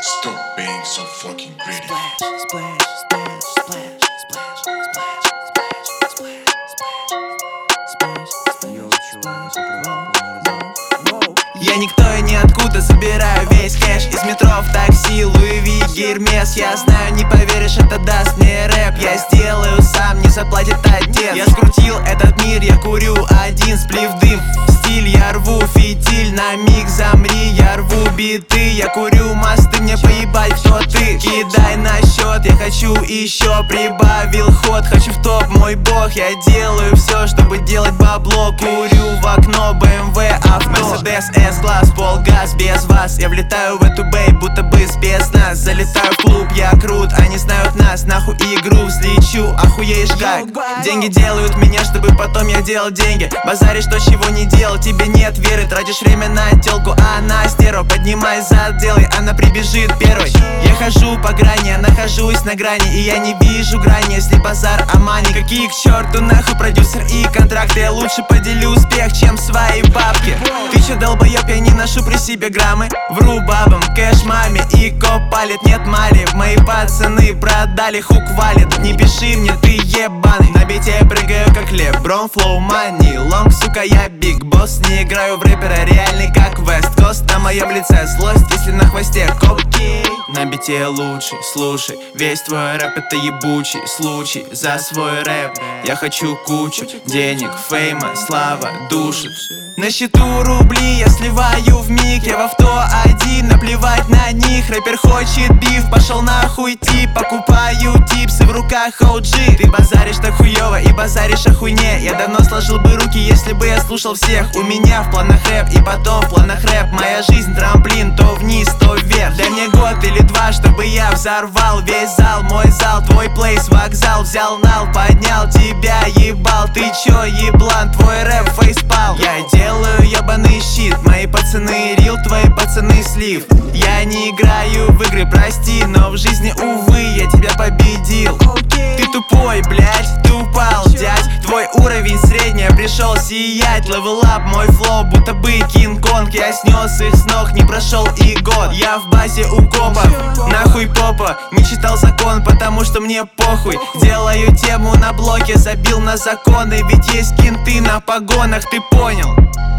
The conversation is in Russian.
Stop being so fucking greedy. Splash, splash, splash, splash, splash, splash, splash, splash, splash, splash. Я никто и ниоткуда, забираю весь кэш из метро в такси, Луи Ви, Гермес. Я знаю, не поверишь, это даст мне рэп. Я сделаю сам, не заплатит отец. Я скрутил этот мир, я курю один сплив дым. Стиль я рву, фитиль, на миг замри. Я рву биты, я курю мосты. Мне поебать, кто ты, кидай на счет. Я хочу еще, прибавил ход. Хочу в топ, мой бог. Я делаю все, чтобы делать бабло. Курю в окно, BMW, авто, Мерседес, S-класс, полгаз без вас. Я влетаю в эту бэй, будто бы спецназ. Залетаю в клуб, я крут, они знают нас. Нахуй игру взлечу, охуеешь как. Деньги делают меня, чтобы потом я делал деньги. Базаришь то, чего не делал, тебе нет веры. Тратишь время на тёлку, а она стерва. Поднимай зад, делай, она прибежит первой. Я хожу по грани, я нахожусь на грани. И я не вижу грани, если базар о мани. Какие к черту нахуй продюсер и контракты. Я лучше поделю успех, чем свои бабки. Ты чё, долбоёб, я не ношу при себе граммы. Вру бабам, кэш маме и коп палит. Нет мали, мои пацаны продали, хук валит. Не пиши мне, ты ебаный. На бите я прыгаю как Леброн, флоу мани лонг, сука, я биг босс. Не играю в рэпера, реальный как Вест Кост. На моем лице злость, если на хвосте копки. На бите я лучший, слушай, весь твой рэп это ебучий случай. За свой рэп я хочу кучу денег, фейма, слава душит. На счету рубли я сливаю в миг. Я в авто один, наплевать на них. Рэпер хочет биф, пошел нахуй тип. Покупаю типсы, в руках OG. Ты базаришь так хуёво и базаришь о хуйне. Я давно сложил бы руки, если бы я слушал всех. У меня в планах рэп и потом в планах рэп. Моя жизнь трамплин, то вниз, то вверх. Дай мне год или два, чтобы я взорвал весь зал. Мой зал, твой плейс, вокзал. Взял нал, поднял тебя, ебал. Ты чё, еблан, твой рэп фейспал. Я делаю ебаный щит. Мои пацаны рил, твои пацаны слив. Я не играю в игры, прости, но в жизни, увы, я тебя победил. Ты тупой, блядь, ты упал, дядь. Твой уровень средний, я пришел сиять. Level up, мой флоу, будто бы Кинг-Конг. Я снес их с ног, не прошел и год. Я в базе у копов, нахуй попа. Не читал закон, потому что мне похуй. Делаю тему на блоке, забил на законы. Ведь есть кенты на погонах, ты понял?